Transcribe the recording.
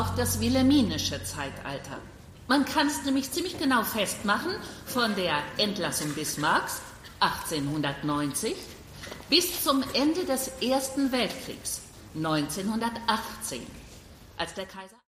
auch das wilhelminische Zeitalter. Man kann es nämlich ziemlich genau festmachen, von der Entlassung Bismarcks 1890 bis zum Ende des Ersten Weltkriegs 1918, als der Kaiser